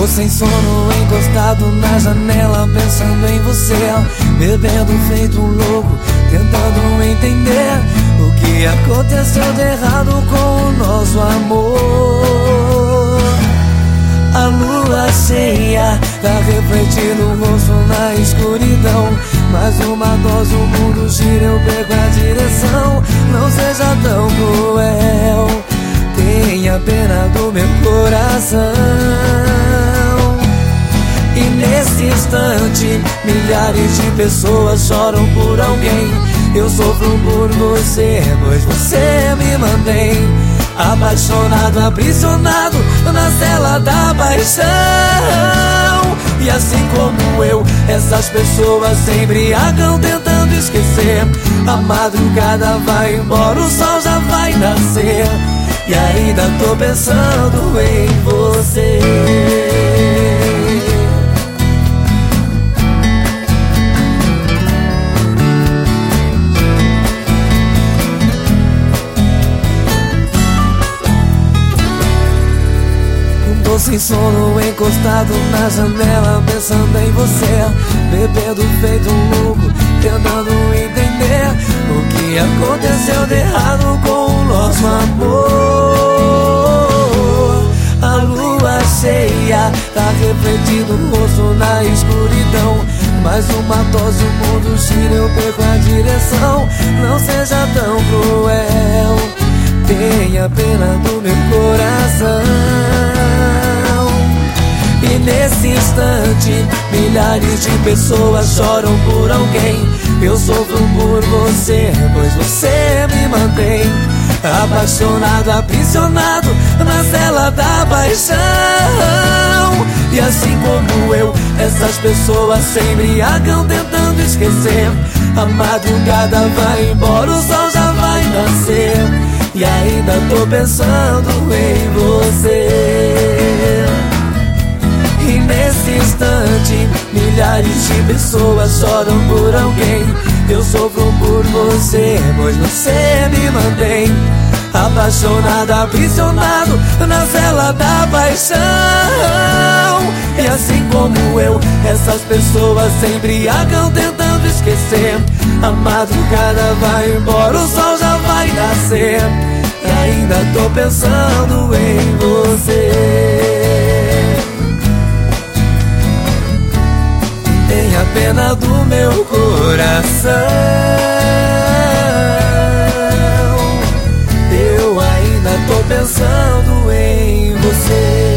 Tô sem sono, encostado na janela, pensando em você, bebendo feito um louco, tentando entender o que aconteceu de errado com o nosso amor. A lua cheia tá refletindo o rosto na escuridão. Mais uma dose, o mundo gira, eu perco a direção. Não seja tão cruel, tenha pena do meu coração. E nesse instante, milhares de pessoas choram por alguém. Eu sofro por você, pois você me mantém apaixonado, aprisionado na cela da paixão. E assim como eu, essas pessoas se embriagam tentando esquecer. A madrugada vai embora, o sol já vai nascer, e ainda tô pensando em você. Tô sem sono, encostado na janela, pensando em você, bebendo feito um louco, tentando entender o que aconteceu de errado com o nosso amor. A lua cheia tá refletindo o rosto na escuridão. Mais uma dose, o mundo gira, eu perco a direção. Não seja tão cruel, tenha pena do meu coração. E nesse instante, milhares de pessoas choram por alguém. Eu sofro por você, pois você me mantém apaixonado, aprisionado na cela da paixão. E assim como eu, essas pessoas se embriagam tentando esquecer. A madrugada vai embora, o sol já vai nascer, e ainda tô pensando em você. E nesse instante, milhares de pessoas choram por alguém. Eu sofro por você, pois você me mantém apaixonado, aprisionado na cela da paixão. E assim como eu, essas pessoas se embriagam tentando esquecer. A madrugada vai embora, o sol já vai nascer, e ainda tô pensando em você. Tenha pena do meu coração, eu ainda tô pensando em você.